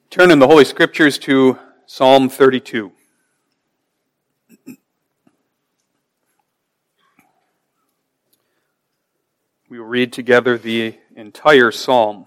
Turn in the Holy Scriptures to Psalm 32. We will read together the entire psalm.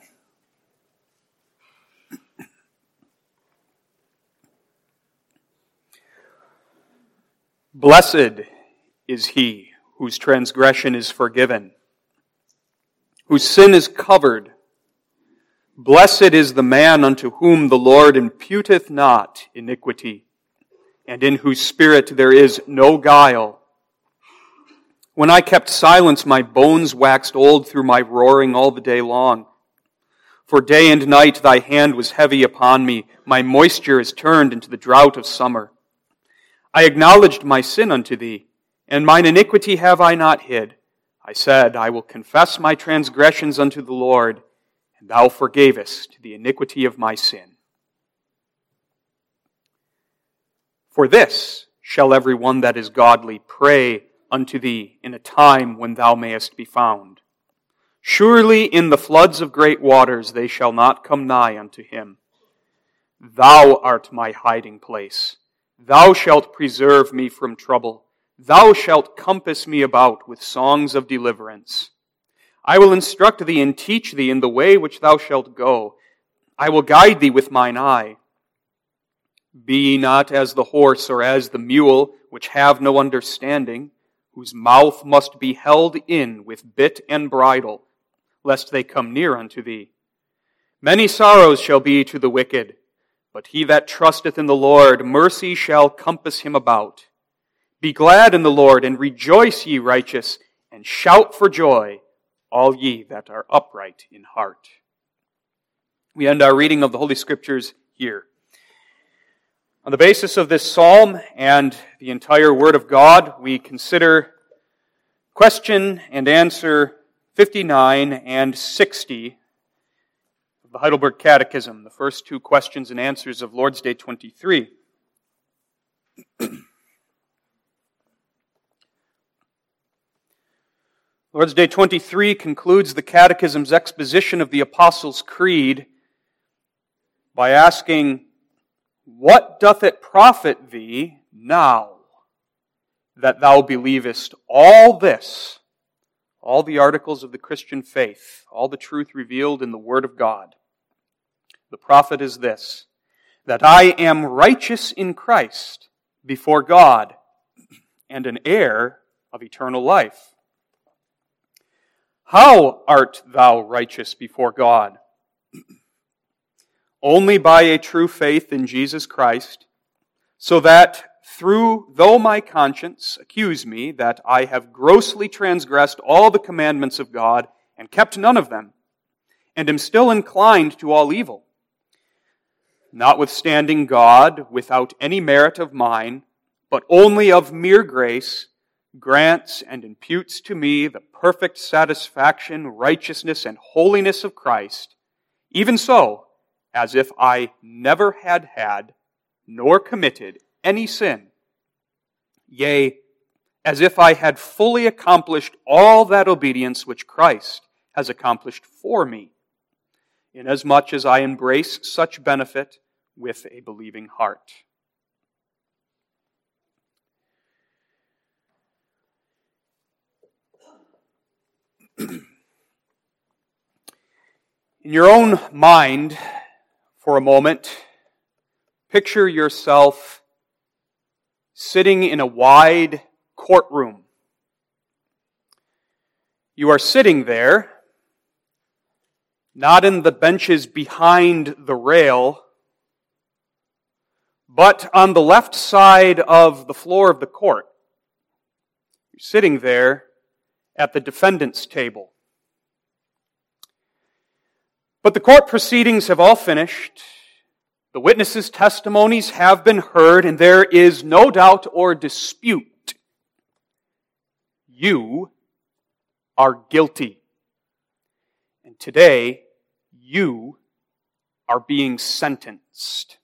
Blessed is he whose transgression is forgiven, whose sin is covered. Blessed is the man unto whom the Lord imputeth not iniquity, and in whose spirit there is no guile. When I kept silence, my bones waxed old through my roaring all the day long. For day and night thy hand was heavy upon me. My moisture is turned into the drought of summer. I acknowledged my sin unto thee, and mine iniquity have I not hid. I said, I will confess my transgressions unto the Lord, and thou forgavest the iniquity of my sin. For this shall every one that is godly pray unto thee in a time when thou mayest be found. Surely in the floods of great waters they shall not come nigh unto him. Thou art my hiding place. Thou shalt preserve me from trouble. Thou shalt compass me about with songs of deliverance. I will instruct thee and teach thee in the way which thou shalt go. I will guide thee with mine eye. Be ye not as the horse or as the mule, which have no understanding, whose mouth must be held in with bit and bridle, lest they come near unto thee. Many sorrows shall be to the wicked, but he that trusteth in the Lord, mercy shall compass him about. Be glad in the Lord, and rejoice, ye righteous, and shout for joy, all ye that are upright in heart. We end our reading of the Holy Scriptures here. On the basis of this psalm and the entire Word of God, we consider question and answer 59 and 60 of the Heidelberg Catechism, the first two questions and answers of Lord's Day 23. Lord's Day 23 concludes the Catechism's exposition of the Apostles' Creed by asking, what doth it profit thee now that thou believest all this, all the articles of the Christian faith, all the truth revealed in the Word of God? The profit is this, that I am righteous in Christ before God and an heir of eternal life. How art thou righteous before God? Only by a true faith in Jesus Christ, so that though my conscience accuse me that I have grossly transgressed all the commandments of God and kept none of them, and am still inclined to all evil, notwithstanding God, without any merit of mine, but only of mere grace, grants and imputes to me the perfect satisfaction, righteousness, and holiness of Christ, even so, as if I never had, nor committed any sin. Yea, as if I had fully accomplished all that obedience which Christ has accomplished for me, inasmuch as I embrace such benefit with a believing heart. In your own mind, for a moment, picture yourself sitting in a wide courtroom. You are sitting there, not in the benches behind the rail, but on the left side of the floor of the court. You're sitting there at the defendant's table. But the court proceedings have all finished. The witnesses' testimonies have been heard, and there is no doubt or dispute. You are guilty. And today, you are being sentenced.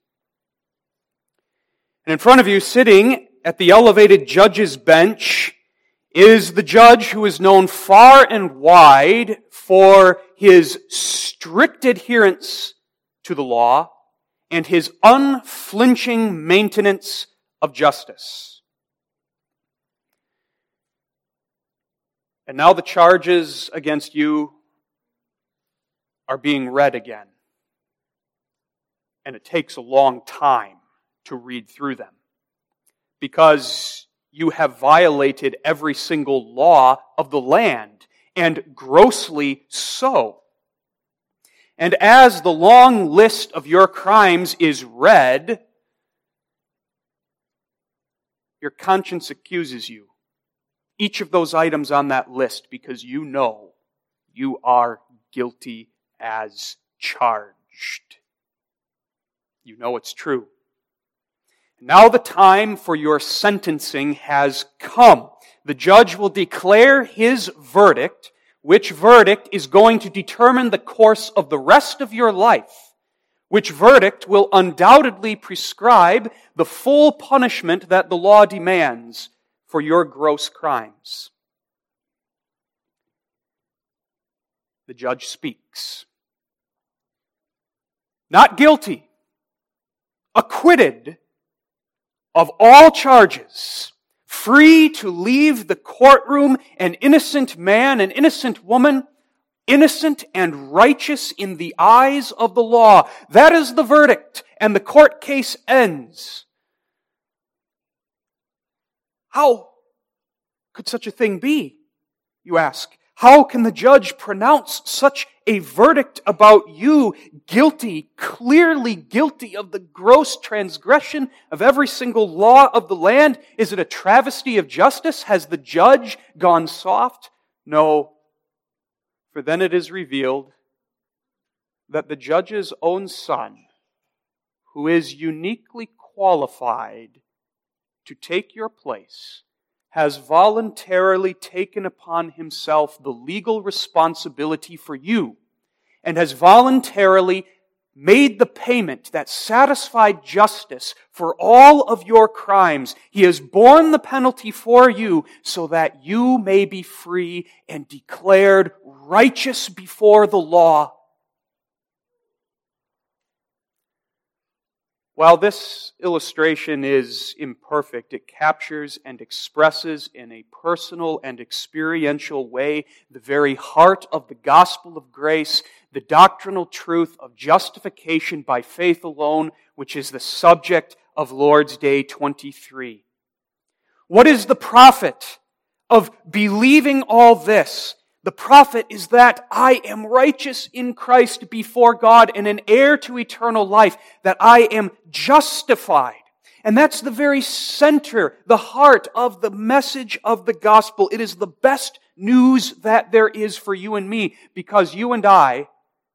And in front of you, sitting at the elevated judge's bench, is the judge who is known far and wide for his strict adherence to the law and His unflinching maintenance of justice. And now the charges against you are being read again. And it takes a long time to read through them, because you have violated every single law of the land, and grossly so. And as the long list of your crimes is read, your conscience accuses you. Each of those items on that list, because you know you are guilty as charged. You know it's true. Now the time for your sentencing has come. The judge will declare his verdict, which verdict is going to determine the course of the rest of your life, which verdict will undoubtedly prescribe the full punishment that the law demands for your gross crimes. The judge speaks. Not guilty, acquitted of all charges, free to leave the courtroom, an innocent man, an innocent woman, innocent and righteous in the eyes of the law. That is the verdict, and the court case ends. How could such a thing be, you ask? How can the judge pronounce such a verdict about you, guilty, clearly guilty of the gross transgression of every single law of the land? Is it a travesty of justice? Has the judge gone soft? No, for then it is revealed that the judge's own son, who is uniquely qualified to take your place, has voluntarily taken upon himself the legal responsibility for you, and has voluntarily made the payment that satisfied justice for all of your crimes. He has borne the penalty for you so that you may be free and declared righteous before the law. While this illustration is imperfect, it captures and expresses in a personal and experiential way the very heart of the gospel of grace, the doctrinal truth of justification by faith alone, which is the subject of Lord's Day 23. What is the profit of believing all this? The profit is that I am righteous in Christ before God and an heir to eternal life, that I am justified. And that's the very center, the heart of the message of the gospel. It is the best news that there is for you and me, because you and I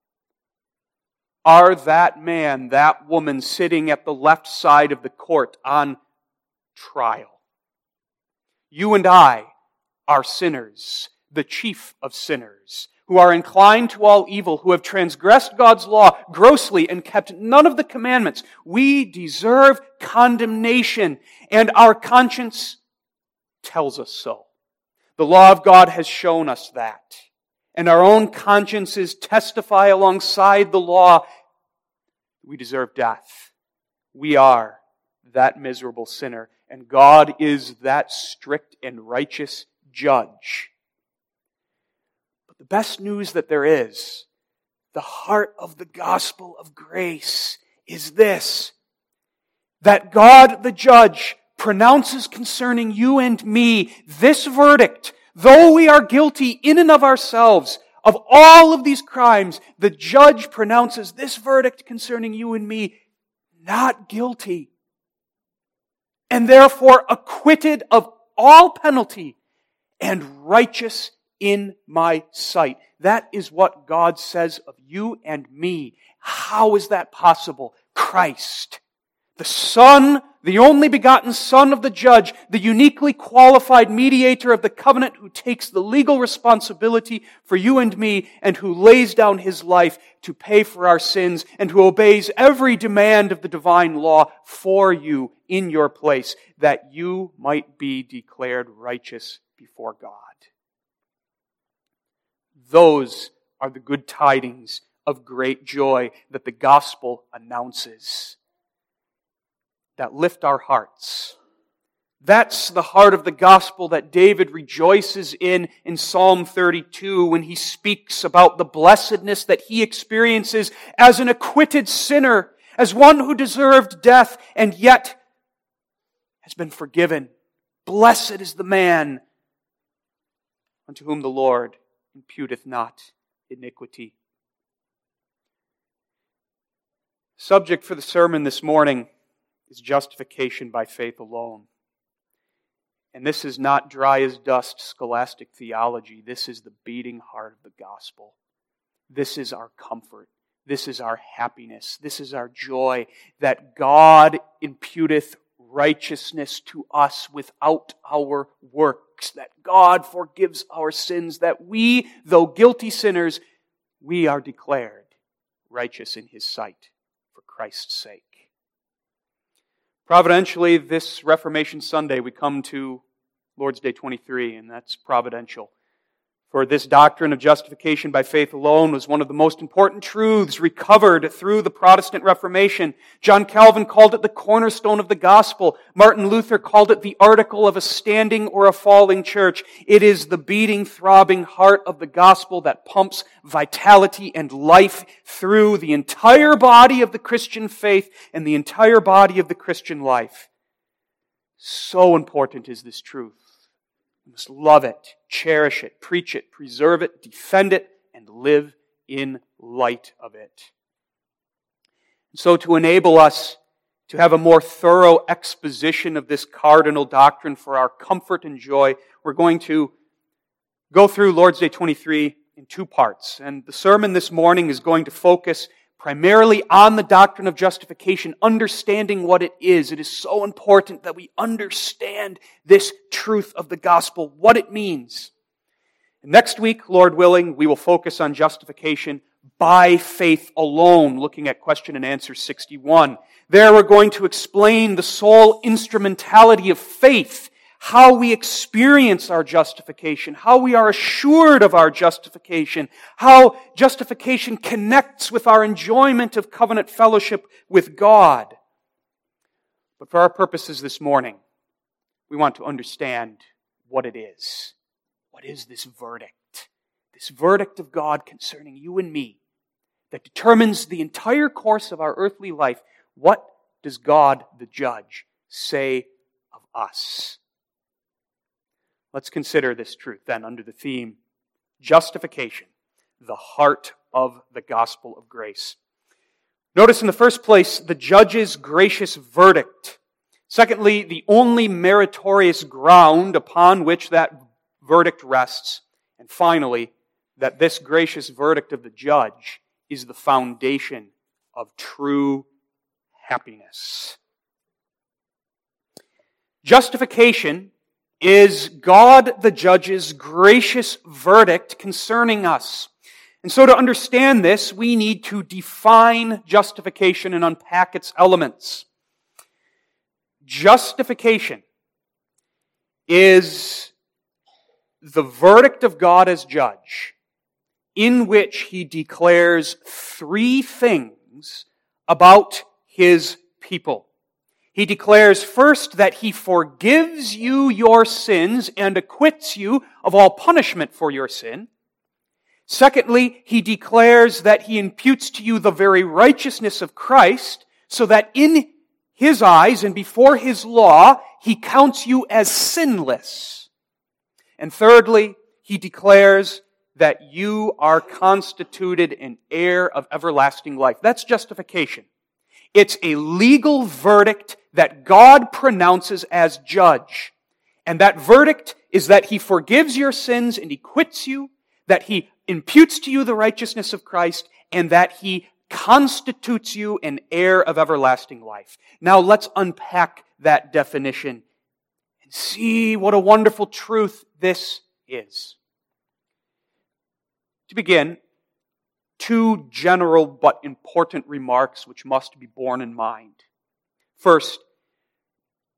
are that man, that woman sitting at the left side of the court on trial. You and I are sinners, the chief of sinners, who are inclined to all evil, who have transgressed God's law grossly and kept none of the commandments. We deserve condemnation, and our conscience tells us so. The law of God has shown us that, and our own consciences testify alongside the law. We deserve death. We are that miserable sinner, and God is that strict and righteous judge. The best news that there is, the heart of the gospel of grace, is this: that God the judge pronounces concerning you and me this verdict. Though we are guilty in and of ourselves of all of these crimes, the judge pronounces this verdict concerning you and me: not guilty, and therefore acquitted of all penalty and righteous in my sight. That is what God says of you and me. How is that possible? Christ, the Son, the only begotten Son of the judge, the uniquely qualified mediator of the covenant, who takes the legal responsibility for you and me, and who lays down His life to pay for our sins, and who obeys every demand of the divine law for you in your place, that you might be declared righteous before God. Those are the good tidings of great joy that the gospel announces, that lift our hearts. That's the heart of the gospel that David rejoices in Psalm 32 when he speaks about the blessedness that he experiences as an acquitted sinner, as one who deserved death and yet has been forgiven. Blessed is the man unto whom the Lord imputeth not iniquity. Subject for the sermon this morning is justification by faith alone. And this is not dry as dust scholastic theology. This is the beating heart of the gospel. This is our comfort. This is our happiness. This is our joy that God imputeth righteousness to us without our works, that God forgives our sins, that we, though guilty sinners, we are declared righteous in His sight for Christ's sake. Providentially, this Reformation Sunday, we come to Lord's Day 23, and that's providential. For this doctrine of justification by faith alone was one of the most important truths recovered through the Protestant Reformation. John Calvin called it the cornerstone of the gospel. Martin Luther called it the article of a standing or a falling church. It is the beating, throbbing heart of the gospel that pumps vitality and life through the entire body of the Christian faith and the entire body of the Christian life. So important is this truth. We must love it, cherish it, preach it, preserve it, defend it, and live in light of it. And so to enable us to have a more thorough exposition of this cardinal doctrine for our comfort and joy, we're going to go through Lord's Day 23 in two parts. And the sermon this morning is going to focus primarily on the doctrine of justification, understanding what it is. It is so important that we understand this truth of the gospel, what it means. And next week, Lord willing, we will focus on justification by faith alone, looking at question and answer 61. There we're going to explain the sole instrumentality of faith, how we experience our justification, how we are assured of our justification, how justification connects with our enjoyment of covenant fellowship with God. But for our purposes this morning, we want to understand what it is. What is this verdict? This verdict of God concerning you and me that determines the entire course of our earthly life. What does God, the judge, say of us? Let's consider this truth then under the theme, justification, the heart of the gospel of grace. Notice in the first place, the judge's gracious verdict. Secondly, the only meritorious ground upon which that verdict rests. And finally, that this gracious verdict of the judge is the foundation of true happiness. Justification is God the judge's gracious verdict concerning us. And so to understand this, we need to define justification and unpack its elements. Justification is the verdict of God as judge, in which He declares three things about His people. He declares first that He forgives you your sins and acquits you of all punishment for your sin. Secondly, He declares that He imputes to you the very righteousness of Christ, so that in His eyes and before His law, He counts you as sinless. And thirdly, He declares that you are constituted an heir of everlasting life. That's justification. It's a legal verdict that God pronounces as judge. And that verdict is that He forgives your sins and He quits you, that He imputes to you the righteousness of Christ, and that He constitutes you an heir of everlasting life. Now let's unpack that definition and see what a wonderful truth this is. To begin, two general but important remarks which must be borne in mind. First,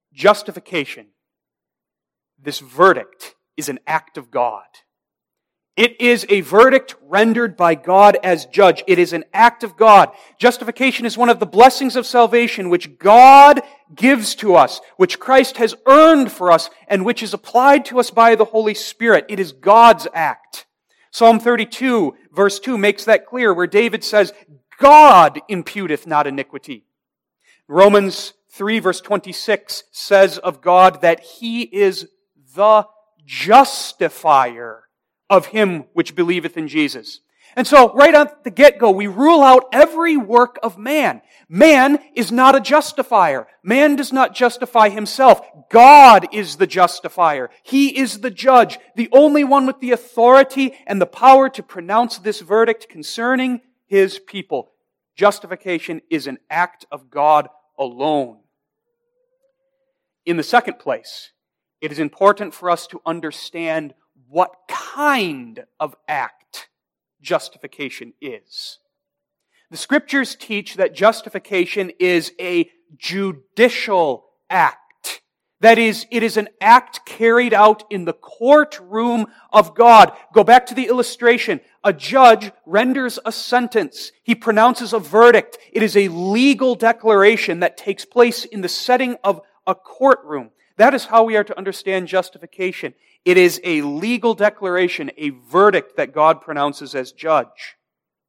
justification, this verdict, is an act of God. It is a verdict rendered by God as judge. It is an act of God. Justification is one of the blessings of salvation which God gives to us, which Christ has earned for us, and which is applied to us by the Holy Spirit. It is God's act. Psalm 32, verse 2 makes that clear, where David says, God imputeth not iniquity. Romans 3, verse 26 says of God that He is the justifier of him which believeth in Jesus. And so, right at the get-go, we rule out every work of man. Man is not a justifier. Man does not justify himself. God is the justifier. He is the judge, the only one with the authority and the power to pronounce this verdict concerning His people. Justification is an act of God alone. In the second place, it is important for us to understand what kind of act justification is. The Scriptures teach that justification is a judicial act. That is, it is an act carried out in the courtroom of God. Go back to the illustration. A judge renders a sentence. He pronounces a verdict. It is a legal declaration that takes place in the setting of a courtroom. That is how we are to understand justification. It is a legal declaration, a verdict that God pronounces as judge.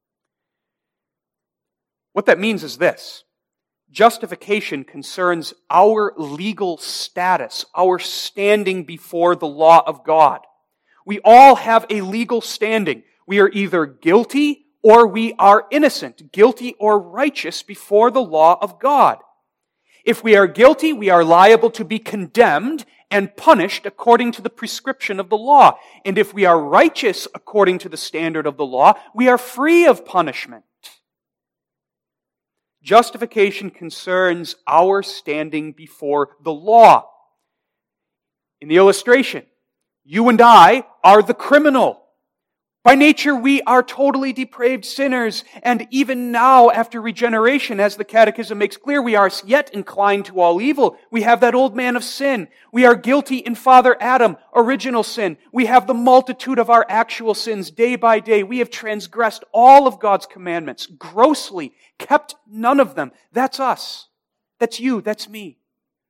What that means is this. Justification concerns our legal status, our standing before the law of God. We all have a legal standing. We are either guilty or we are innocent, guilty or righteous before the law of God. If we are guilty, we are liable to be condemned and punished according to the prescription of the law. And if we are righteous according to the standard of the law, we are free of punishment. Justification concerns our standing before the law. In the illustration, you and I are the criminal. By nature, we are totally depraved sinners, and even now, after regeneration, as the Catechism makes clear, we are yet inclined to all evil. We have that old man of sin. We are guilty in Father Adam, original sin. We have the multitude of our actual sins day by day. We have transgressed all of God's commandments, grossly, kept none of them. That's us. That's you. That's me.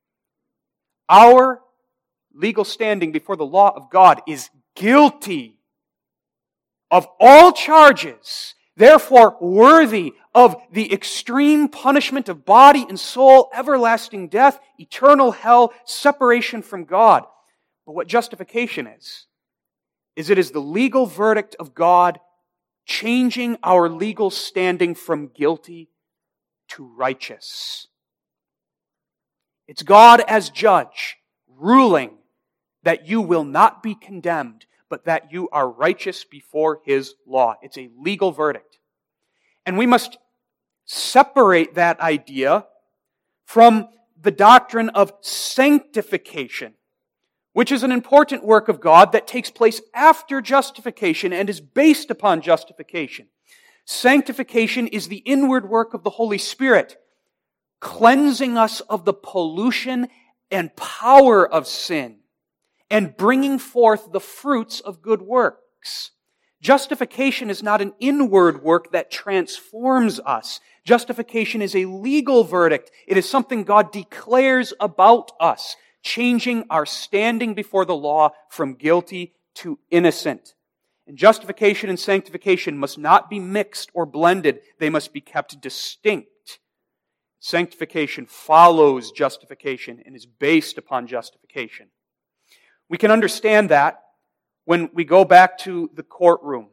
Our legal standing before the law of God is guilty of all charges, therefore worthy of the extreme punishment of body and soul, everlasting death, eternal hell, separation from God. But what justification is it is the legal verdict of God changing our legal standing from guilty to righteous. It's God as judge ruling that you will not be condemned, but that you are righteous before His law. It's a legal verdict. And we must separate that idea from the doctrine of sanctification, which is an important work of God that takes place after justification and is based upon justification. Sanctification is the inward work of the Holy Spirit, cleansing us of the pollution and power of sin, and bringing forth the fruits of good works. Justification is not an inward work that transforms us. Justification is a legal verdict. It is something God declares about us, changing our standing before the law from guilty to innocent. And justification and sanctification must not be mixed or blended. They must be kept distinct. Sanctification follows justification and is based upon justification. We can understand that when we go back to the courtroom.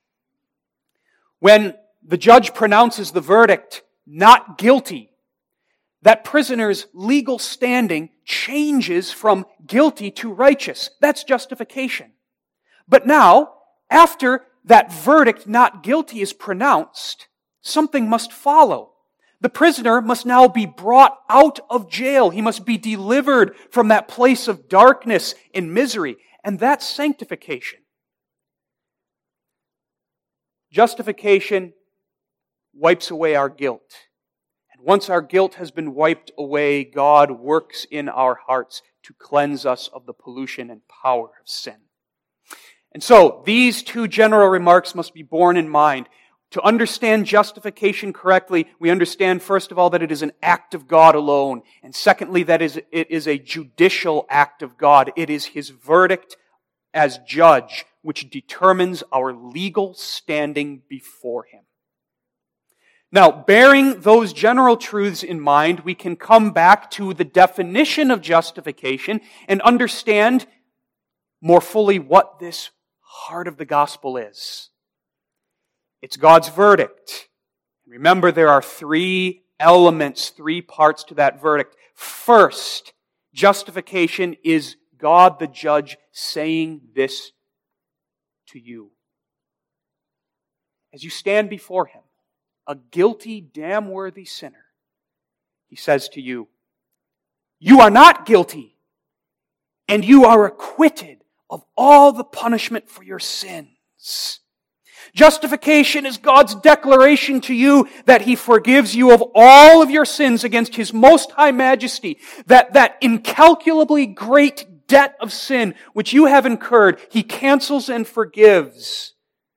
When the judge pronounces the verdict, not guilty, that prisoner's legal standing changes from guilty to righteous. That's justification. But now, after that verdict, not guilty, is pronounced, something must follow. The prisoner must now be brought out of jail. He must be delivered from that place of darkness and misery. And that's sanctification. Justification wipes away our guilt. And once our guilt has been wiped away, God works in our hearts to cleanse us of the pollution and power of sin. And so, these two general remarks must be borne in mind. To understand justification correctly, we understand, first of all, that it is an act of God alone. And secondly, that it is a judicial act of God. It is His verdict as judge which determines our legal standing before Him. Now, bearing those general truths in mind, we can come back to the definition of justification and understand more fully what this heart of the gospel is. It's God's verdict. Remember, there are three elements, three parts to that verdict. First, justification is God the judge saying this to you. As you stand before Him, a guilty, damn-worthy sinner, He says to you, you are not guilty, and you are acquitted of all the punishment for your sins. Justification is God's declaration to you that He forgives you of all of your sins against His most high majesty, that incalculably great debt of sin which you have incurred, He cancels and forgives.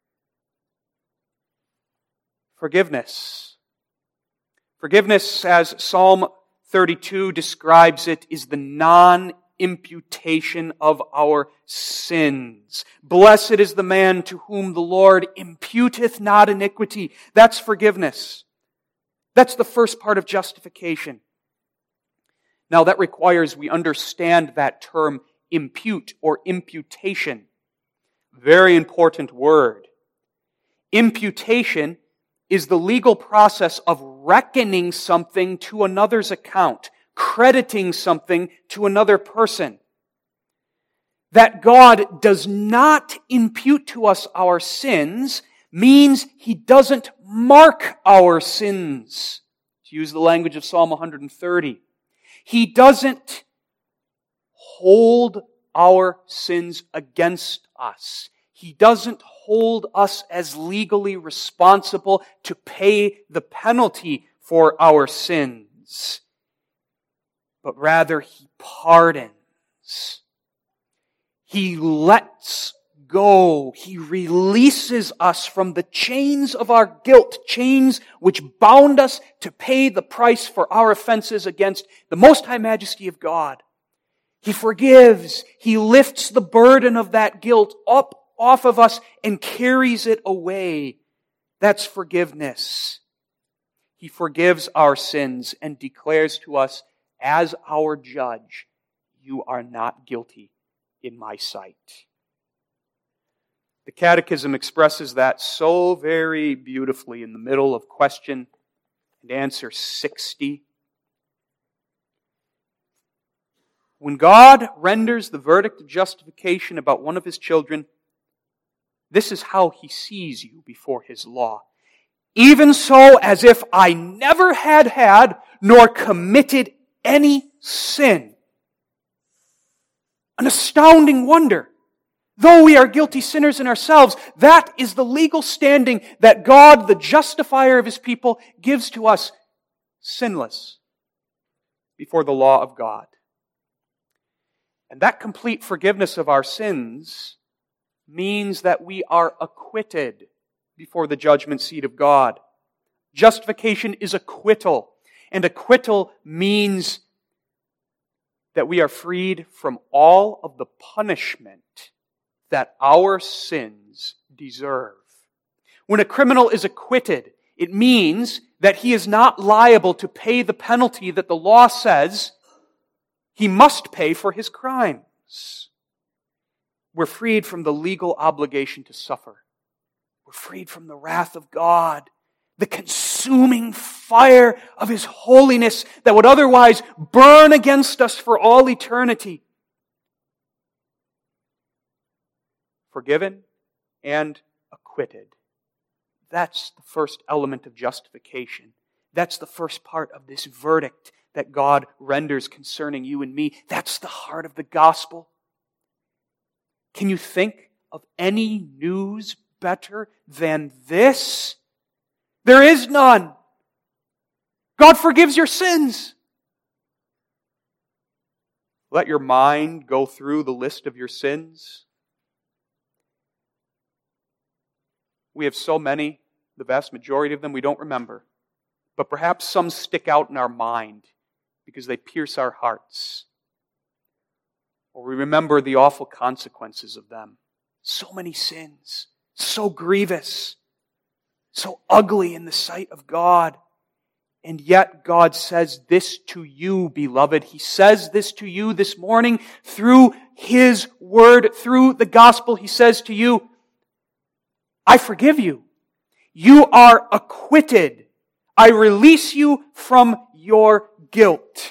Forgiveness. Forgiveness, as Psalm 32 describes it, is the non-imputation of our sins. Blessed is the man to whom the Lord imputeth not iniquity. That's forgiveness. That's the first part of justification. Now that requires we understand that term impute or imputation. Very important word. Imputation is the legal process of reckoning something to another's account, crediting something to another person. That God does not impute to us our sins means He doesn't mark our sins. To use the language of Psalm 130. He doesn't hold our sins against us. He doesn't hold us as legally responsible to pay the penalty for our sins. But rather, He pardons. He lets go. He releases us from the chains of our guilt, chains which bound us to pay the price for our offenses against the Most High Majesty of God. He forgives. He lifts the burden of that guilt up off of us and carries it away. That's forgiveness. He forgives our sins and declares to us as our judge, you are not guilty in my sight. The Catechism expresses that so very beautifully in the middle of question and answer 60. When God renders the verdict of justification about one of His children, this is how He sees you before His law. Even so, as if I never had nor committed any sin. An astounding wonder. Though we are guilty sinners in ourselves, that is the legal standing that God, the justifier of His people, gives to us, sinless, before the law of God. And that complete forgiveness of our sins means that we are acquitted before the judgment seat of God. Justification is acquittal, and acquittal means that we are freed from all of the punishment that our sins deserve. When a criminal is acquitted, it means that he is not liable to pay the penalty that the law says he must pay for his crimes. We're freed from the legal obligation to suffer. We're freed from the wrath of God, the consuming fire of His holiness that would otherwise burn against us for all eternity. Forgiven and acquitted. That's the first element of justification. That's the first part of this verdict that God renders concerning you and me. That's the heart of the gospel. Can you think of any news better than this? There is none. God forgives your sins. Let your mind go through the list of your sins. We have so many, the vast majority of them we don't remember. But perhaps some stick out in our mind because they pierce our hearts. Or we remember the awful consequences of them. So many sins, so grievous, so ugly in the sight of God. And yet God says this to you, beloved. He says this to you this morning through His Word, through the gospel. He says to you, I forgive you. You are acquitted. I release you from your guilt.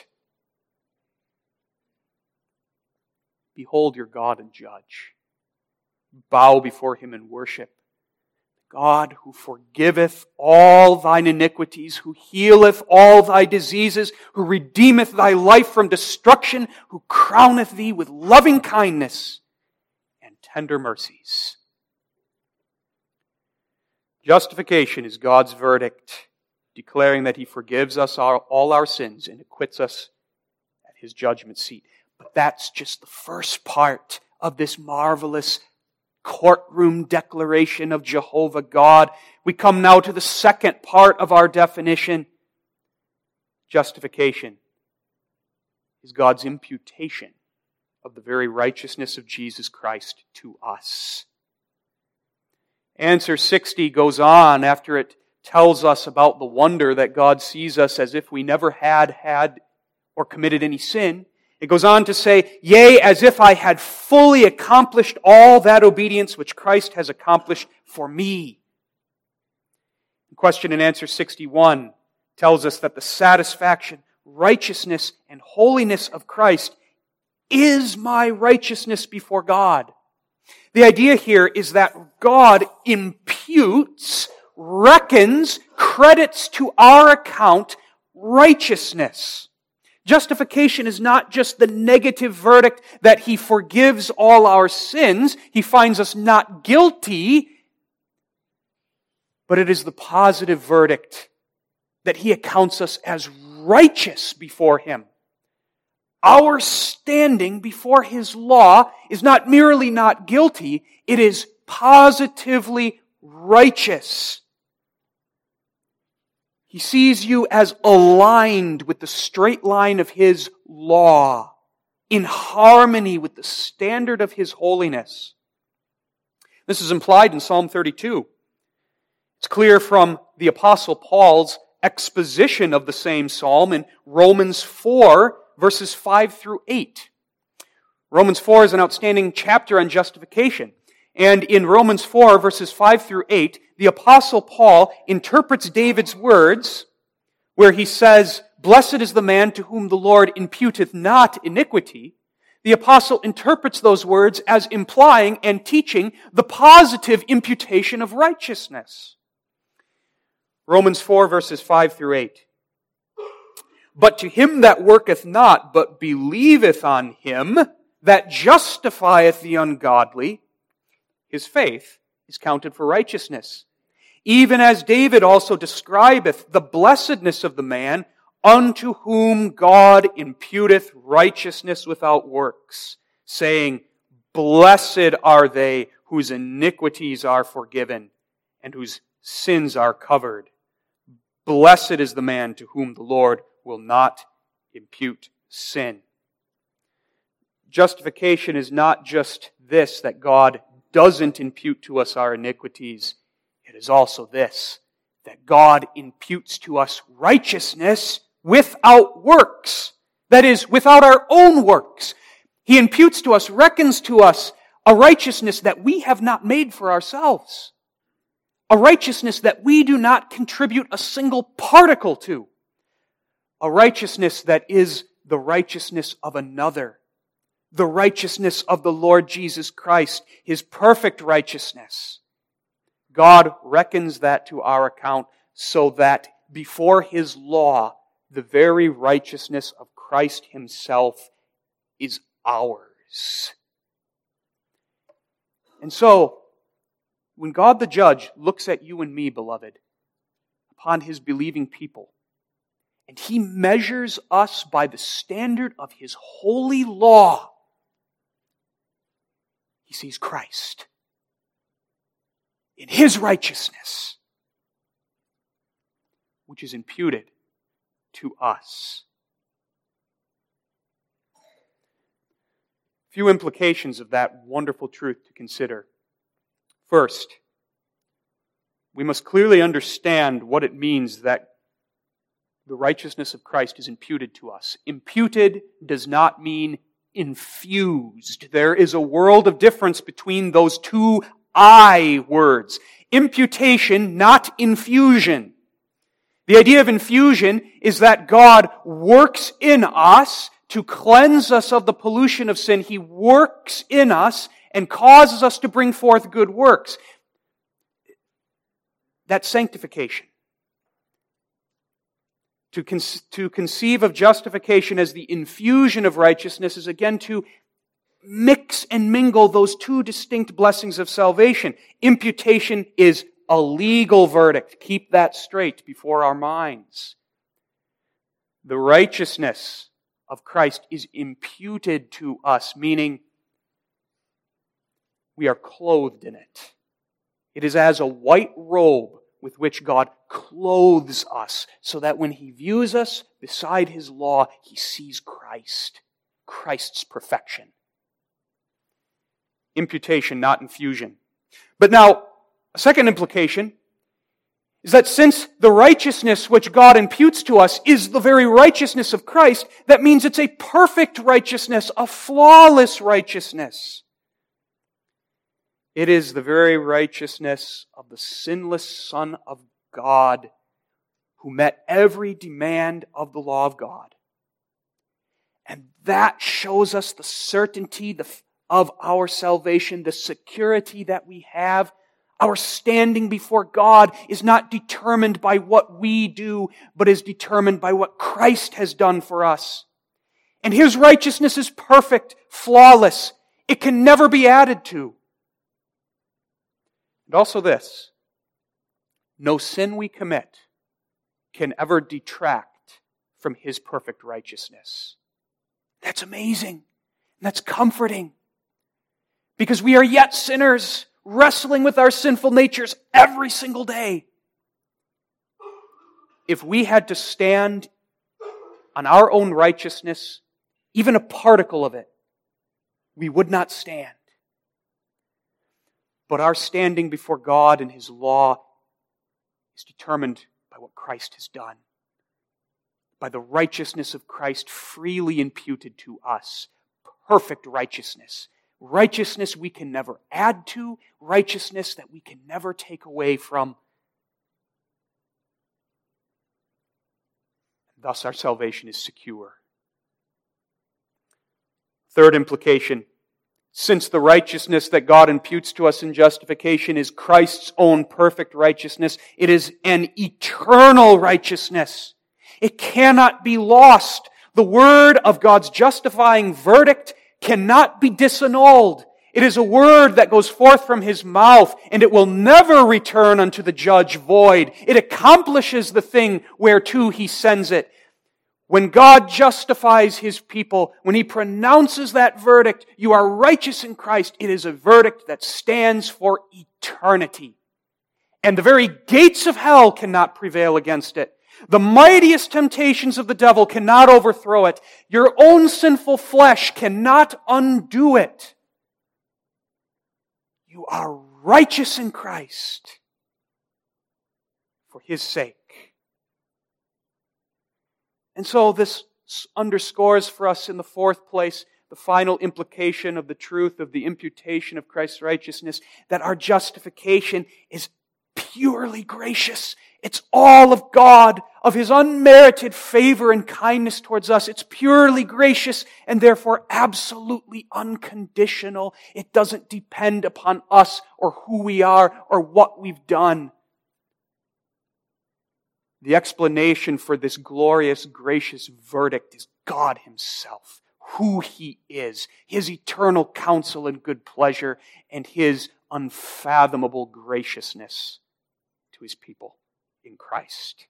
Behold your God and judge. Bow before Him in worship. God who forgiveth all thine iniquities, who healeth all thy diseases, who redeemeth thy life from destruction, who crowneth thee with loving kindness and tender mercies. Justification is God's verdict, declaring that He forgives us all our sins and acquits us at His judgment seat. But that's just the first part of this marvelous courtroom declaration of Jehovah God. We come now to the second part of our definition. Justification is God's imputation of the very righteousness of Jesus Christ to us. Answer 60 goes on after it tells us about the wonder that God sees us as if we never had or committed any sin. It goes on to say, yea, as if I had fully accomplished all that obedience which Christ has accomplished for me. Question and answer 61 tells us that the satisfaction, righteousness, and holiness of Christ is my righteousness before God. The idea here is that God imputes, reckons, credits to our account righteousness. Justification is not just the negative verdict that He forgives all our sins, He finds us not guilty, but it is the positive verdict that He accounts us as righteous before Him. Our standing before His law is not merely not guilty, it is positively righteous. He sees you as aligned with the straight line of His law, in harmony with the standard of His holiness. This is implied in Psalm 32. It's clear from the Apostle Paul's exposition of the same psalm in Romans 4, verses 5 through 8. Romans 4 is an outstanding chapter on justification. And in Romans 4, verses 5 through 8, the Apostle Paul interprets David's words where he says, blessed is the man to whom the Lord imputeth not iniquity. The Apostle interprets those words as implying and teaching the positive imputation of righteousness. Romans 4, verses 5 through 8. But to him that worketh not, but believeth on Him that justifieth the ungodly, his faith is counted for righteousness. Even as David also describeth the blessedness of the man unto whom God imputeth righteousness without works, saying, blessed are they whose iniquities are forgiven and whose sins are covered. Blessed is the man to whom the Lord will not impute sin. Justification is not just this, that God doesn't impute to us our iniquities. It is also this, that God imputes to us righteousness without works. That is, without our own works. He imputes to us, reckons to us, a righteousness that we have not made for ourselves. A righteousness that we do not contribute a single particle to. A righteousness that is the righteousness of another. The righteousness of the Lord Jesus Christ, His perfect righteousness. God reckons that to our account so that before His law, the very righteousness of Christ Himself is ours. And so, when God the Judge looks at you and me, beloved, upon His believing people, and He measures us by the standard of His holy law, He sees Christ. in His righteousness, which is imputed to us. A few implications of that wonderful truth to consider. First, we must clearly understand what it means that the righteousness of Christ is imputed to us. Imputed does not mean infused. There is a world of difference between those two I words. Imputation, not infusion. The idea of infusion is that God works in us to cleanse us of the pollution of sin. He works in us and causes us to bring forth good works. That's sanctification. To conceive of justification as the infusion of righteousness is again to mix and mingle those two distinct blessings of salvation. Imputation is a legal verdict. Keep that straight before our minds. The righteousness of Christ is imputed to us, meaning we are clothed in it. It is as a white robe with which God clothes us, so that when He views us beside His law, He sees Christ, Christ's perfection. Imputation, not infusion. But now, a second implication is that since the righteousness which God imputes to us is the very righteousness of Christ, that means it's a perfect righteousness, a flawless righteousness. It is the very righteousness of the sinless Son of God who met every demand of the law of God. And that shows us the certainty of our salvation, the security that we have. Our standing before God is not determined by what we do, but is determined by what Christ has done for us. And His righteousness is perfect, flawless. It can never be added to. And also this, no sin we commit can ever detract from His perfect righteousness. That's amazing. That's comforting. Because we are yet sinners, wrestling with our sinful natures every single day. If we had to stand on our own righteousness, even a particle of it, we would not stand. But our standing before God and His law is determined by what Christ has done. By the righteousness of Christ freely imputed to us. Perfect righteousness. Righteousness we can never add to. Righteousness that we can never take away from. Thus our salvation is secure. Third implication. Since the righteousness that God imputes to us in justification is Christ's own perfect righteousness, it is an eternal righteousness. It cannot be lost. The word of God's justifying verdict cannot be disannulled. It is a word that goes forth from His mouth, and it will never return unto the judge void. It accomplishes the thing whereto He sends it. When God justifies His people, when He pronounces that verdict, you are righteous in Christ, it is a verdict that stands for eternity. And the very gates of hell cannot prevail against it. The mightiest temptations of the devil cannot overthrow it. Your own sinful flesh cannot undo it. You are righteous in Christ for His sake. And so this underscores for us in the fourth place the final implication of the truth of the imputation of Christ's righteousness, that our justification is purely gracious. It's all of God, of His unmerited favor and kindness towards us. It's purely gracious and therefore absolutely unconditional. It doesn't depend upon us or who we are or what we've done. The explanation for this glorious, gracious verdict is God Himself, who He is, His eternal counsel and good pleasure, and His unfathomable graciousness to His people in Christ.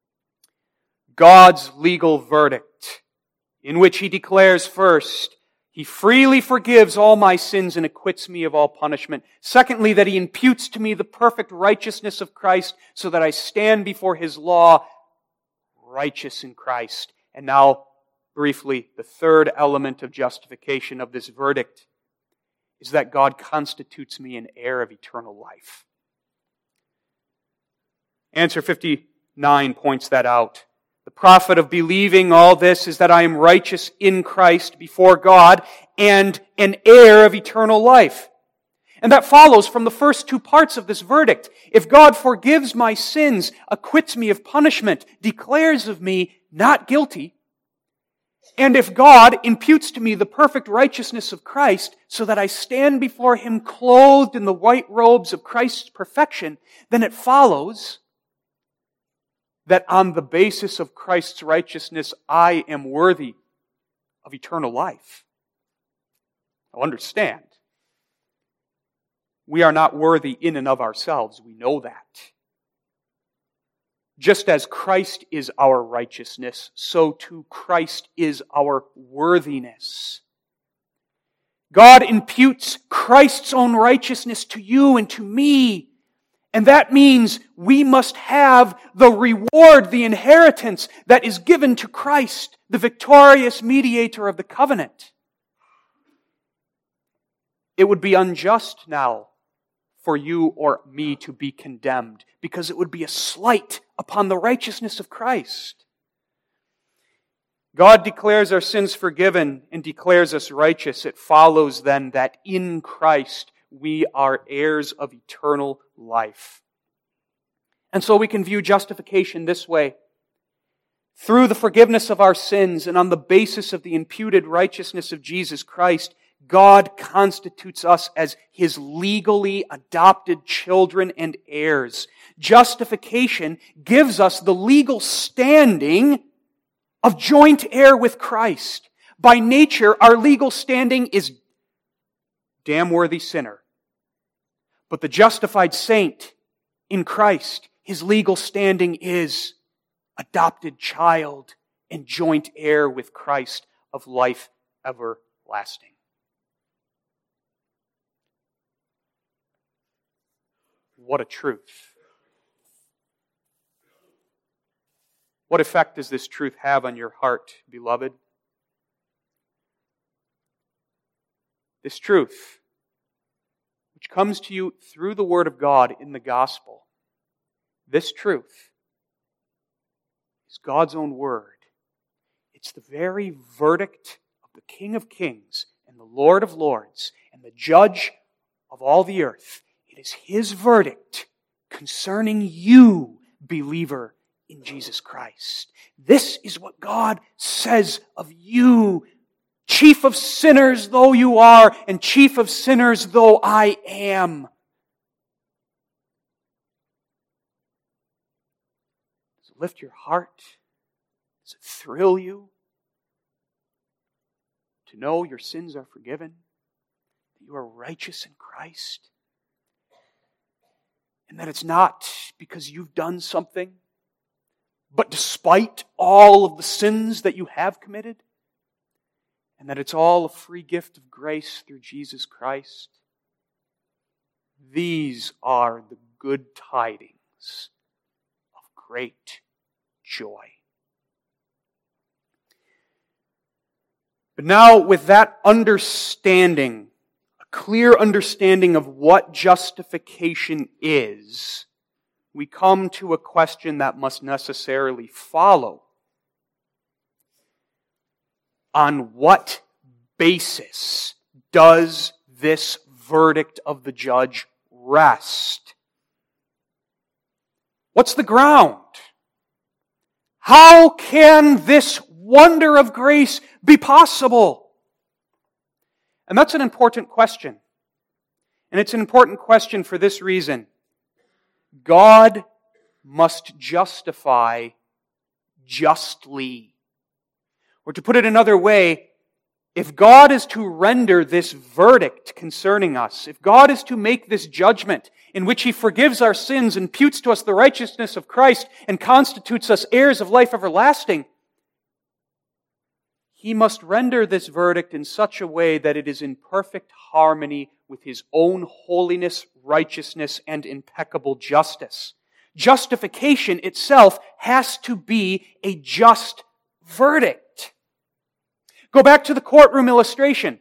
God's legal verdict, in which He declares first, He freely forgives all my sins and acquits me of all punishment. Secondly, that He imputes to me the perfect righteousness of Christ so that I stand before His law righteous in Christ. And now, briefly, the third element of justification of this verdict is that God constitutes me an heir of eternal life. Answer 59 points that out. The profit of believing all this is that I am righteous in Christ before God and an heir of eternal life. And that follows from the first two parts of this verdict. If God forgives my sins, acquits me of punishment, declares of me not guilty, and if God imputes to me the perfect righteousness of Christ so that I stand before Him clothed in the white robes of Christ's perfection, then it follows that on the basis of Christ's righteousness, I am worthy of eternal life. Now understand, we are not worthy in and of ourselves. We know that. Just as Christ is our righteousness, so too Christ is our worthiness. God imputes Christ's own righteousness to you and to me. And that means we must have the reward, the inheritance that is given to Christ, the victorious mediator of the covenant. It would be unjust now for you or me to be condemned, because it would be a slight upon the righteousness of Christ. God declares our sins forgiven and declares us righteous. It follows then that in Christ we are heirs of eternal life. And so we can view justification this way. Through the forgiveness of our sins and on the basis of the imputed righteousness of Jesus Christ, God constitutes us as His legally adopted children and heirs. Justification gives us the legal standing of joint heir with Christ. By nature, our legal standing is damn worthy sinner. But the justified saint in Christ, his legal standing is adopted child and joint heir with Christ of life everlasting. What a truth. What effect does this truth have on your heart, beloved? This truth, which comes to you through the Word of God in the gospel, this truth is God's own Word. It's the very verdict of the King of Kings and the Lord of Lords and the Judge of all the earth. It is His verdict concerning you, believer in Jesus Christ. This is what God says of you, chief of sinners though you are, and chief of sinners though I am. Does it lift your heart? Does it thrill you to know your sins are forgiven? That you are righteous in Christ? And that it's not because you've done something, but despite all of the sins that you have committed? And that it's all a free gift of grace through Jesus Christ? These are the good tidings of great joy. But now, with that understanding, a clear understanding of what justification is, we come to a question that must necessarily follow. On what basis does this verdict of the judge rest? What's the ground? How can this wonder of grace be possible? And that's an important question. And it's an important question for this reason. God must justify justly. Or to put it another way, if God is to render this verdict concerning us, if God is to make this judgment in which He forgives our sins, imputes to us the righteousness of Christ, and constitutes us heirs of life everlasting, He must render this verdict in such a way that it is in perfect harmony with His own holiness, righteousness, and impeccable justice. Justification itself has to be a just verdict. Go back to the courtroom illustration.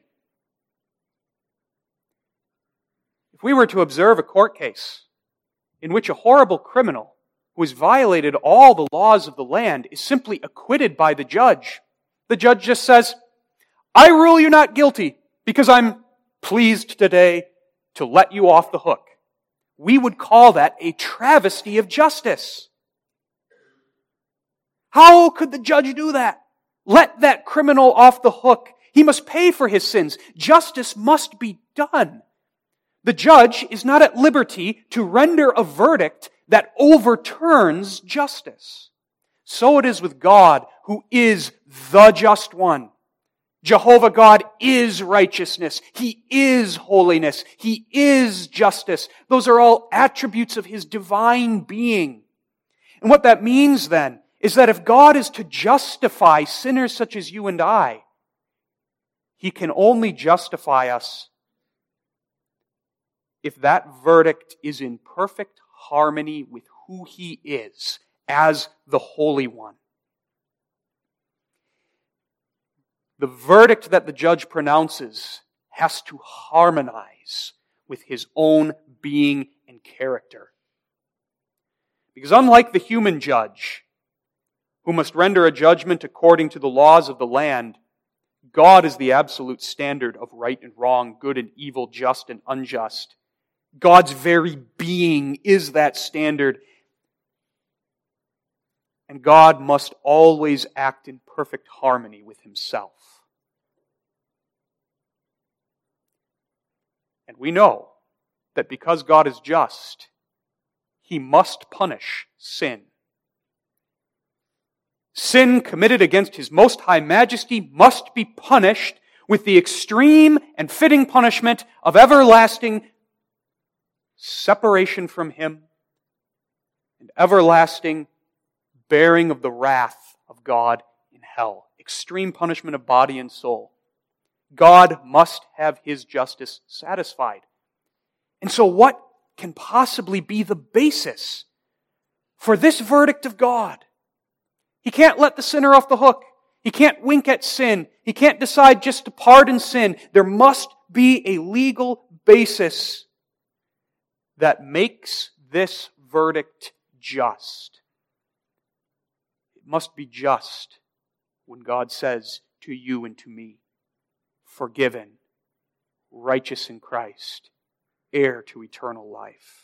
If we were to observe a court case in which a horrible criminal who has violated all the laws of the land is simply acquitted by the judge just says, "I rule you not guilty because I'm pleased today to let you off the hook." We would call that a travesty of justice. How could the judge do that? Let that criminal off the hook. He must pay for his sins. Justice must be done. The judge is not at liberty to render a verdict that overturns justice. So it is with God, who is the just one. Jehovah God is righteousness. He is holiness. He is justice. Those are all attributes of His divine being. And what that means then is that if God is to justify sinners such as you and I, He can only justify us if that verdict is in perfect harmony with who He is as the Holy One. The verdict that the judge pronounces has to harmonize with His own being and character. Because unlike the human judge, who must render a judgment according to the laws of the land, God is the absolute standard of right and wrong, good and evil, just and unjust. God's very being is that standard. And God must always act in perfect harmony with Himself. And we know that because God is just, He must punish sin. Sin committed against His most high majesty must be punished with the extreme and fitting punishment of everlasting separation from Him and everlasting bearing of the wrath of God in hell. Extreme punishment of body and soul. God must have His justice satisfied. And so what can possibly be the basis for this verdict of God? He can't let the sinner off the hook. He can't wink at sin. He can't decide just to pardon sin. There must be a legal basis that makes this verdict just. It must be just when God says to you and to me, forgiven, righteous in Christ, heir to eternal life.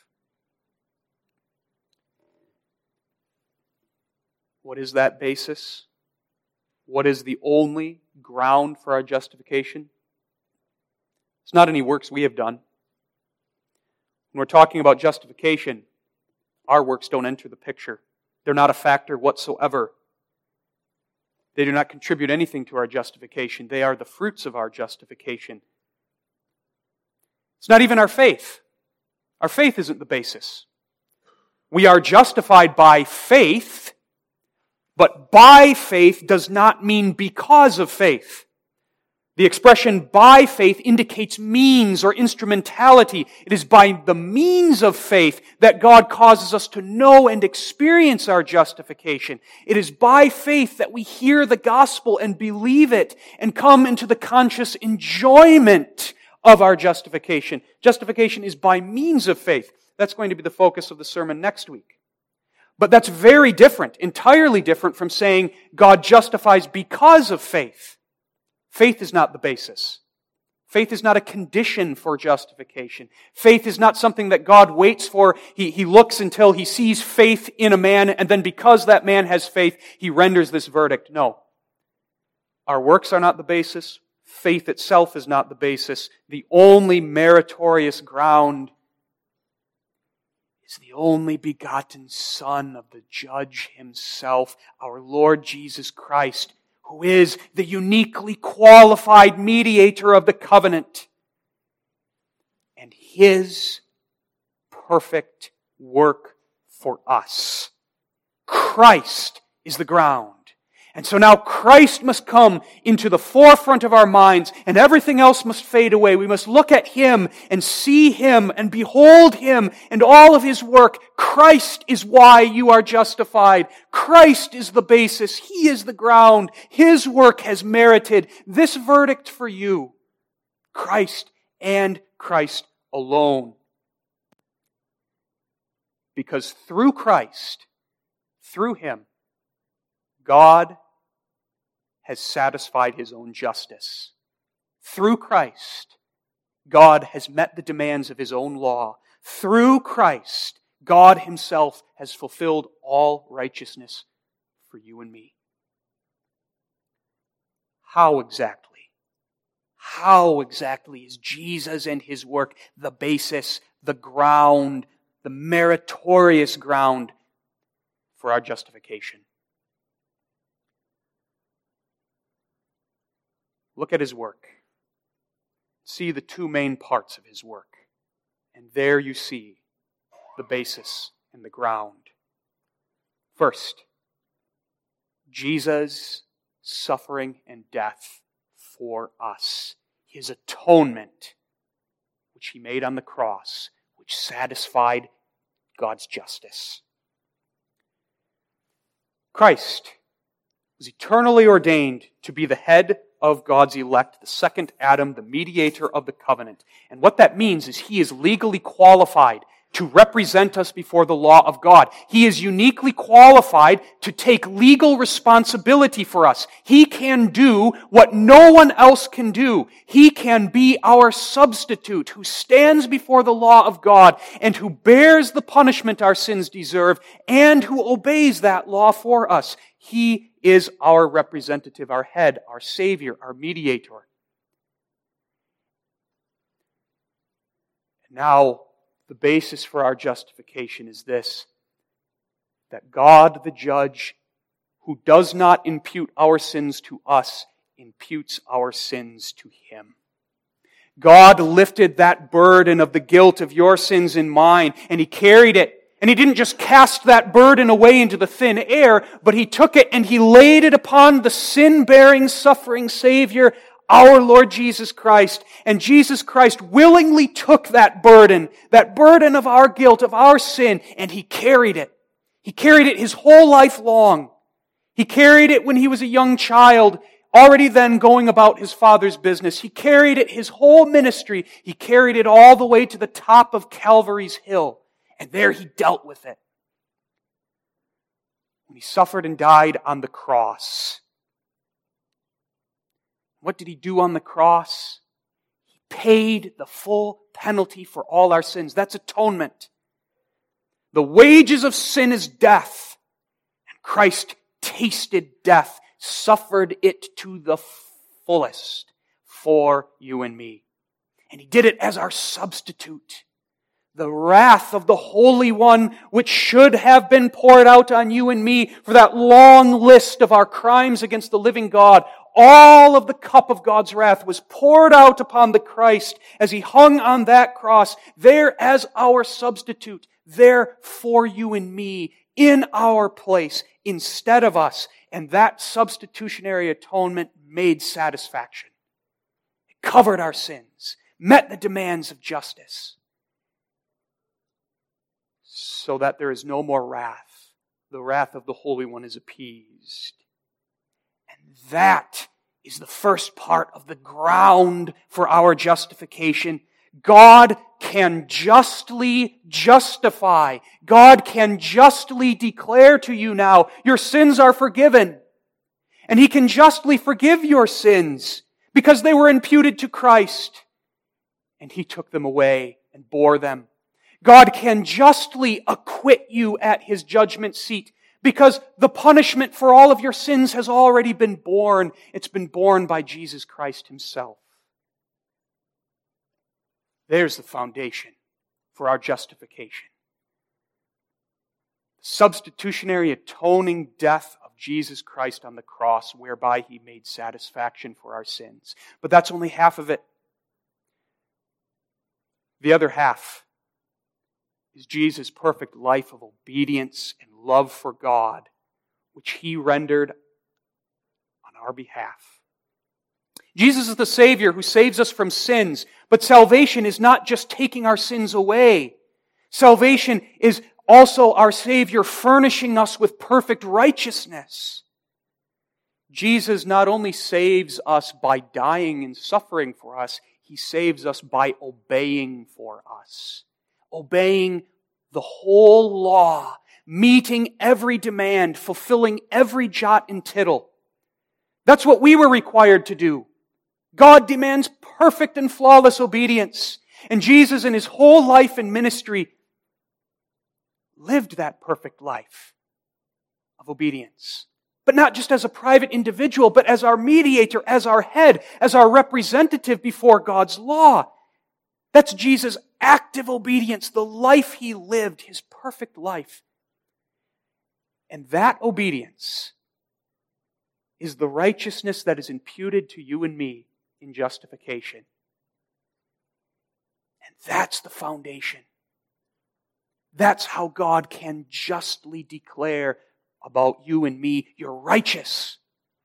What is that basis? What is the only ground for our justification? It's not any works we have done. When we're talking about justification, our works don't enter the picture. They're not a factor whatsoever. They do not contribute anything to our justification. They are the fruits of our justification. It's not even our faith. Our faith isn't the basis. We are justified by faith, but by faith does not mean because of faith. The expression by faith indicates means or instrumentality. It is by the means of faith that God causes us to know and experience our justification. It is by faith that we hear the gospel and believe it and come into the conscious enjoyment of our justification. Justification is by means of faith. That's going to be the focus of the sermon next week. But that's very different, entirely different from saying God justifies because of faith. Faith is not the basis. Faith is not a condition for justification. Faith is not something that God waits for. He looks until He sees faith in a man, and then because that man has faith, He renders this verdict. No. Our works are not the basis. Faith itself is not the basis. The only meritorious ground is the only begotten Son of the Judge Himself, our Lord Jesus Christ, who is the uniquely qualified mediator of the covenant. And His perfect work for us. Christ is the ground. And so now Christ must come into the forefront of our minds, and everything else must fade away. We must look at Him and see Him and behold Him and all of His work. Christ is why you are justified. Christ is the basis. He is the ground. His work has merited this verdict for you. Christ and Christ alone. Because through Christ, through Him, God has satisfied His own justice. Through Christ, God has met the demands of His own law. Through Christ, God Himself has fulfilled all righteousness for you and me. How exactly is Jesus and His work the basis, the ground, the meritorious ground for our justification? Look at His work. See the two main parts of His work. And there you see the basis and the ground. First, Jesus' suffering and death for us. His atonement, which He made on the cross, which satisfied God's justice. Christ was eternally ordained to be the head of God's elect, the second Adam, the mediator of the covenant. And what that means is He is legally qualified to represent us before the law of God. He is uniquely qualified to take legal responsibility for us. He can do what no one else can do. He can be our substitute who stands before the law of God and who bears the punishment our sins deserve and who obeys that law for us. He is our representative, our head, our Savior, our mediator. And now, the basis for our justification is this: that God, the judge, who does not impute our sins to us, imputes our sins to Him. God lifted that burden of the guilt of your sins and mine, and He carried it. And He didn't just cast that burden away into the thin air, but He took it and He laid it upon the sin-bearing, suffering Savior, our Lord Jesus Christ. And Jesus Christ willingly took that burden of our guilt, of our sin, and He carried it. He carried it His whole life long. He carried it when He was a young child, already then going about His Father's business. He carried it His whole ministry. He carried it all the way to the top of Calvary's hill. And there He dealt with it. When He suffered and died on the cross. What did He do on the cross? He paid the full penalty for all our sins. That's atonement. The wages of sin is death. And Christ tasted death, suffered it to the fullest for you and me. And He did it as our substitute. The wrath of the Holy One, which should have been poured out on you and me for that long list of our crimes against the living God, all of the cup of God's wrath was poured out upon the Christ as He hung on that cross, there as our substitute, there for you and me, in our place, instead of us. And that substitutionary atonement made satisfaction. It covered our sins, met the demands of justice, so that there is no more wrath. The wrath of the Holy One is appeased. And that is the first part of the ground for our justification. God can justly justify. God can justly declare to you now, your sins are forgiven. And He can justly forgive your sins because they were imputed to Christ. And He took them away and bore them. God can justly acquit you at His judgment seat because the punishment for all of your sins has already been borne. It's been borne by Jesus Christ Himself. There's the foundation for our justification. The substitutionary atoning death of Jesus Christ on the cross, whereby He made satisfaction for our sins. But that's only half of it. The other half is Jesus' perfect life of obedience and love for God, which He rendered our behalf. Jesus is the Savior who saves us from sins, but salvation is not just taking our sins away. Salvation is also our Savior furnishing us with perfect righteousness. Jesus not only saves us by dying and suffering for us, He saves us by obeying for us. Obeying the whole law, meeting every demand, fulfilling every jot and tittle. That's what we were required to do. God demands perfect and flawless obedience. And Jesus in His whole life and ministry lived that perfect life of obedience. But not just as a private individual, but as our mediator, as our head, as our representative before God's law. That's Jesus' active obedience, the life He lived, His perfect life. And that obedience is the righteousness that is imputed to you and me in justification. And that's the foundation. That's how God can justly declare about you and me, you're righteous.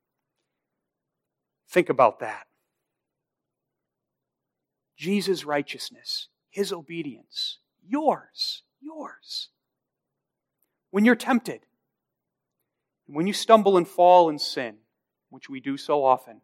Think about that. Jesus' righteousness, His obedience, yours. When you're tempted, when you stumble and fall in sin, which we do so often,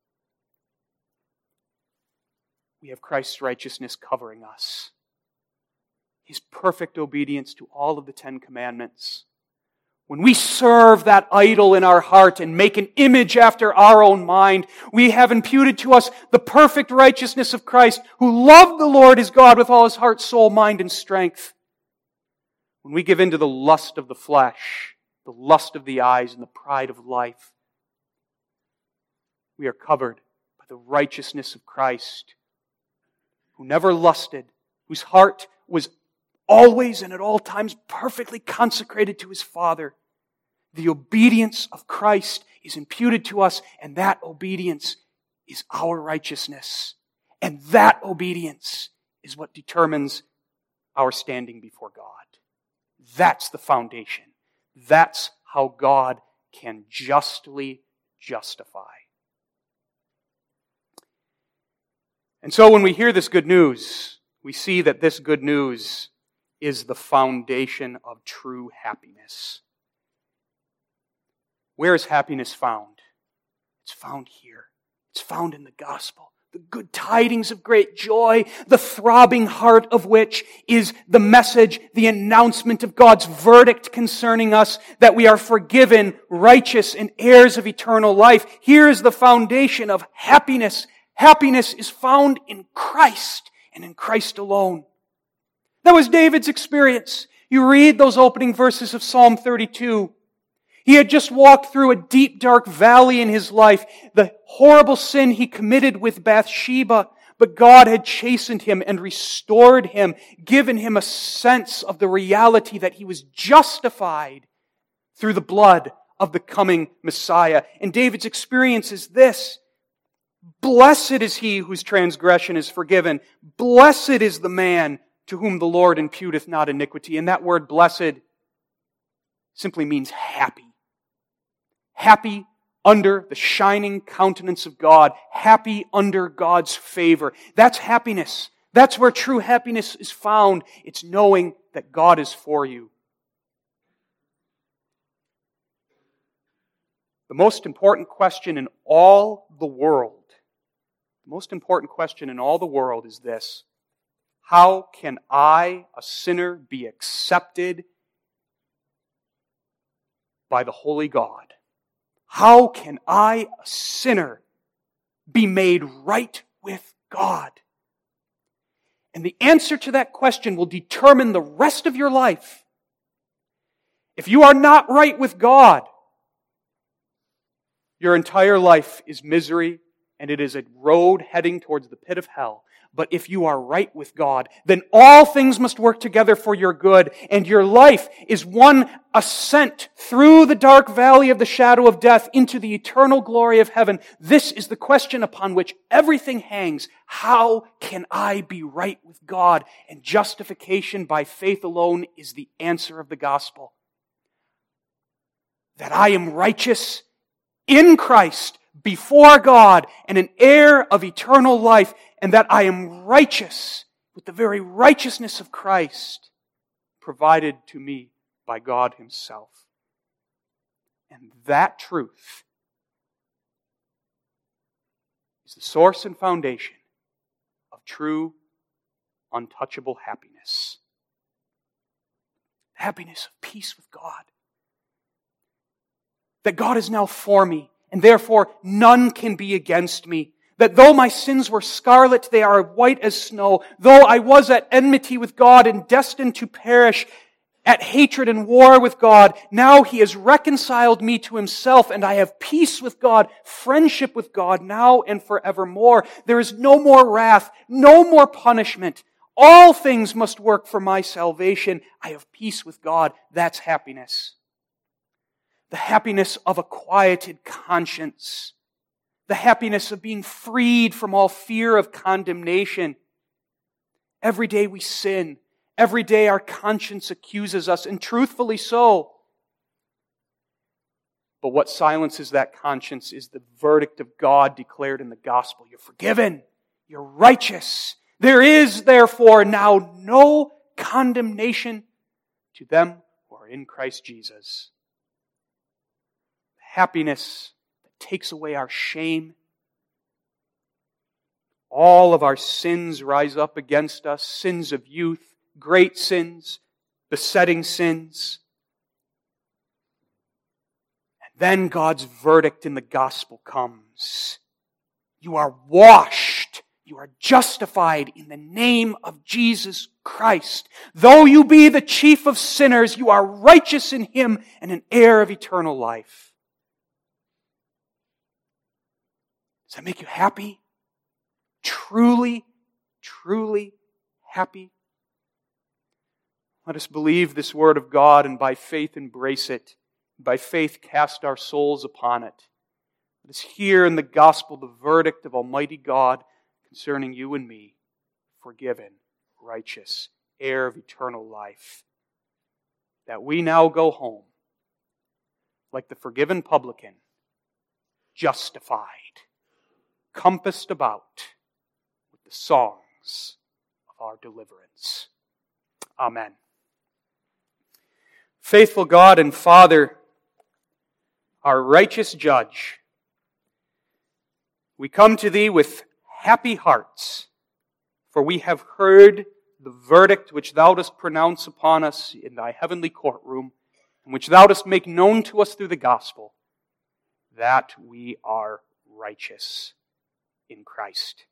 we have Christ's righteousness covering us. His perfect obedience to all of the 10 Commandments. When we serve that idol in our heart and make an image after our own mind, we have imputed to us the perfect righteousness of Christ, who loved the Lord His God with all His heart, soul, mind, and strength. When we give in to the lust of the flesh, the lust of the eyes, and the pride of life, we are covered by the righteousness of Christ, who never lusted, whose heart was always and at all times perfectly consecrated to His Father. The obedience of Christ is imputed to us, and that obedience is our righteousness. And that obedience is what determines our standing before God. That's the foundation. That's how God can justly justify. And so when we hear this good news, we see that this good news is the foundation of true happiness. Where is happiness found? It's found here. It's found in the gospel. The good tidings of great joy, the throbbing heart of which is the message, the announcement of God's verdict concerning us, that we are forgiven, righteous, and heirs of eternal life. Here is the foundation of happiness. Happiness is found in Christ and in Christ alone. That was David's experience. You read those opening verses of Psalm 32. He had just walked through a deep, dark valley in his life, the horrible sin he committed with Bathsheba, but God had chastened him and restored him, given him a sense of the reality that he was justified through the blood of the coming Messiah. And David's experience is this: blessed is he whose transgression is forgiven. Blessed is the man to whom the Lord imputeth not iniquity. And that word blessed simply means happy. Happy under the shining countenance of God. Happy under God's favor. That's happiness. That's where true happiness is found. It's knowing that God is for you. The most important question in all the world, is this: how can I, a sinner, be accepted by the holy God? How can I, a sinner, be made right with God? And the answer to that question will determine the rest of your life. If you are not right with God, your entire life is misery, and it is a road heading towards the pit of hell. But if you are right with God, then all things must work together for your good, and your life is one ascent through the dark valley of the shadow of death into the eternal glory of heaven. This is the question upon which everything hangs. How can I be right with God? And justification by faith alone is the answer of the gospel. That I am righteous in Christ before God and an heir of eternal life, and that I am righteous with the very righteousness of Christ provided to me by God Himself. And that truth is the source and foundation of true, untouchable happiness. Happiness of peace with God. That God is now for me, and therefore none can be against me. That though my sins were scarlet, they are white as snow. Though I was at enmity with God and destined to perish, at hatred and war with God, now He has reconciled me to Himself, and I have peace with God, friendship with God, now and forevermore. There is no more wrath, no more punishment. All things must work for my salvation. I have peace with God. That's happiness. The happiness of a quieted conscience. The happiness of being freed from all fear of condemnation. Every day we sin. Every day our conscience accuses us, and truthfully so. But what silences that conscience is the verdict of God declared in the gospel. You're forgiven. You're righteous. There is, therefore, now no condemnation to them who are in Christ Jesus. Happiness that takes away our shame. All of our sins rise up against us, sins of youth, great sins, besetting sins. And then God's verdict in the gospel comes. You are washed. You are justified in the name of Jesus Christ. Though you be the chief of sinners, you are righteous in Him and an heir of eternal life. Does that make you happy? Truly, truly happy? Let us believe this word of God and by faith embrace it. By faith cast our souls upon it. Let us hear in the gospel the verdict of Almighty God concerning you and me, forgiven, righteous, heir of eternal life. That we now go home like the forgiven publican, justified, compassed about with the songs of our deliverance. Amen. Faithful God and Father, our righteous Judge, we come to Thee with happy hearts, for we have heard the verdict which Thou dost pronounce upon us in Thy heavenly courtroom, and which Thou dost make known to us through the gospel, that we are righteous in Christ.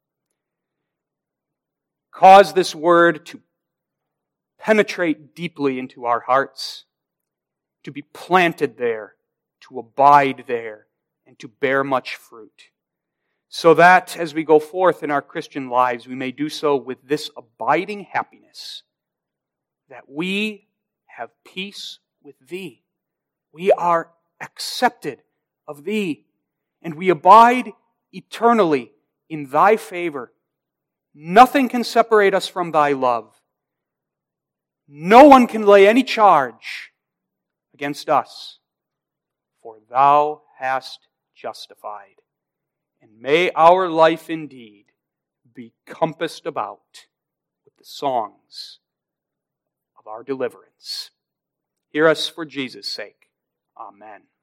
Cause this word to penetrate deeply into our hearts, to be planted there, to abide there, and to bear much fruit. So that as we go forth in our Christian lives, we may do so with this abiding happiness, that we have peace with Thee. We are accepted of Thee, and we abide eternally in Thy favor. Nothing can separate us from Thy love. No one can lay any charge against us, for Thou hast justified. And may our life indeed be compassed about with the songs of our deliverance. Hear us for Jesus' sake. Amen.